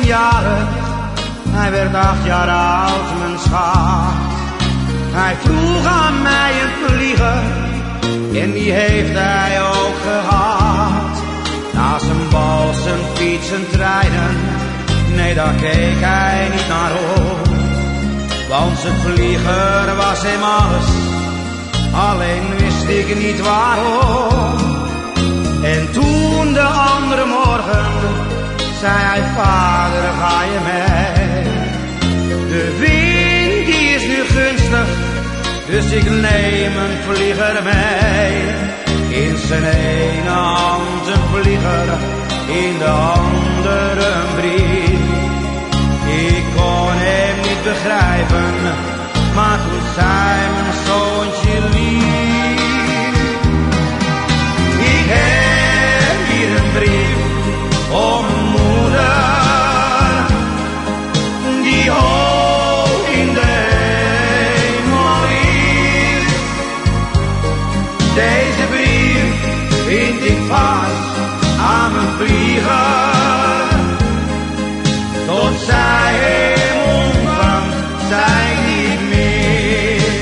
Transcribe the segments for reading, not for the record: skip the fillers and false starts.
jarig, hij werd 8 jaar oud, mijn schat. Hij vroeg aan mij een vlieger, en die heeft hij ook gehad. Na zijn bal, zijn fiets, zijn treinen, nee, daar keek hij niet naar op. Want zijn vlieger was hem alles, alleen wist ik niet waarom. En toen de andere morgen zei hij, vader, ga je mee? De wind die is nu gunstig, dus ik neem een vlieger mee. In zijn ene hand een vlieger, in de andere een brief. Ik kon hem niet begrijpen, maar toen zei mijn zoontje lief. Ik heb hier een brief om mijn moeder, die hoog in de hemel is. Deze brief vind ik vast aan mijn vlieger, tot zij hem ontvangt, zij niet meer.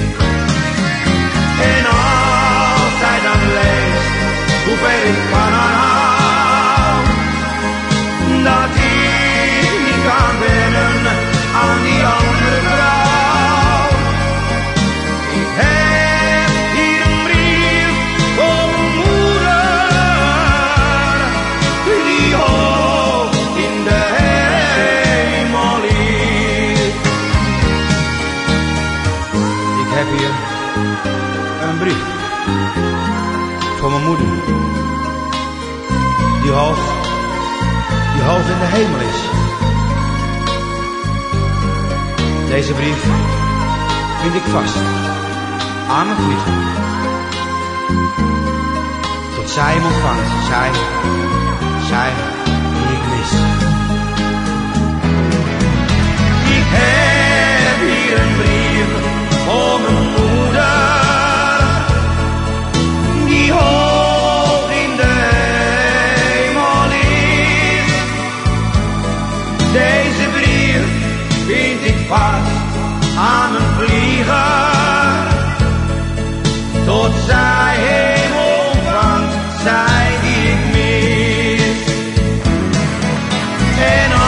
En als zij dan leest hoeveel ik van haar hou, dat ik niet kan wennen aan die andere vrouw. Ik heb hier een brief voor mijn moeder, die hoog in de hemel ligt. Ik heb hier een brief voor mijn moeder, die hoog in de hemel is. Deze brief vind ik vast aan mijn vlieger, tot zij hem ontvangt, zij die ik mis. Ik heb hier een brief voor mijn moeder, die hoog in de hemel is. Deze brief vind ik vast aan mijn vlieger, tot zij hem ontvangt, zij die ik mis. En